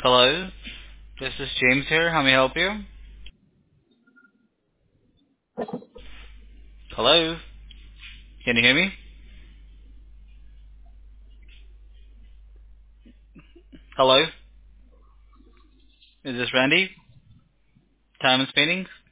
Hello, this is James here. How may I help you? Hello, can you hear me? Hello, is this Randy? Time and Paintings?